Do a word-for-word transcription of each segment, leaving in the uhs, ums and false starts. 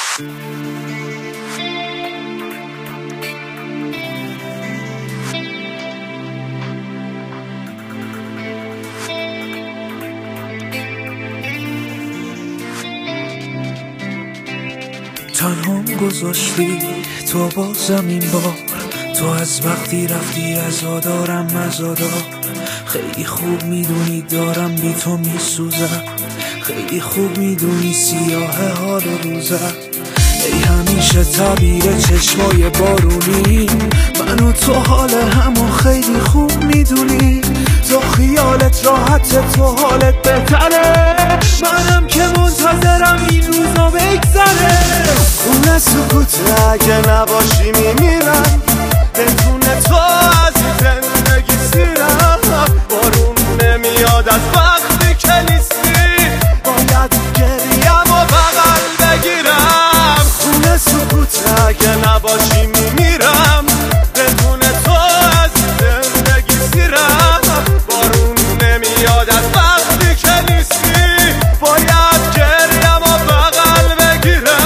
تنهام گذاشتی تو بازم این بار، تو از وقتی رفتی عزادارم مزادار. خیلی خوب میدونی دارم بی تو میسوزم، خیلی خوب میدونی سیاه حال روزم. ای همیشه تعبیر چشمای بارونی، من و تو حال همو خیلی خوب میدونی. تو خیالت راحت، تو حالت بهتره، منم که منتظرم این روزا بگذره. خونه سکوته اگه نباشی میمیرم، بدون تو از زندگی سیرم. بارون نمیاد از وقتی که نیستی، باید گریم و بغل بگیرم. خونه سکوته اگه نباشی میمیرم، بدون تو از زندگی سیرم. بارون نمیاد از وقتی که نیستی، باید گریم و بغل بگیرم.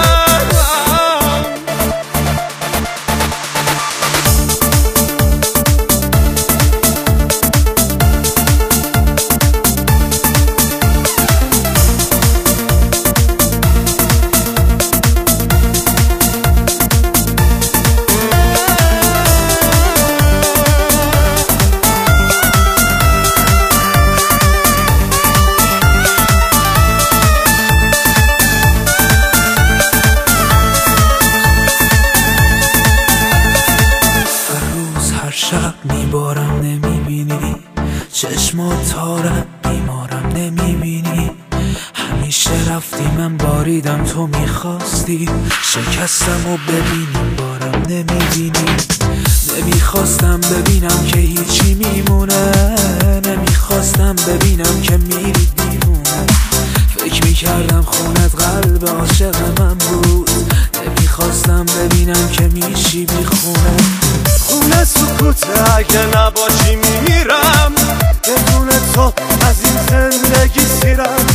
شب میبارم نمیبینی، چشمات تارم بیمارم نمیبینی. همیشه رفتی من باریدم تو میخواستی، شکستم و ببینیم بارم نمیبینی. نمیخواستم ببینم که هیچی میمونه، نمیخواستم ببینم که میری دیوونه. فکر میکردم خونت قلب عاشق من بود، نمیخواستم ببینم که میشی بیخونه. خونه سکوته اگه نباشی میمیرم، بدون تو از این زندگی سیرم.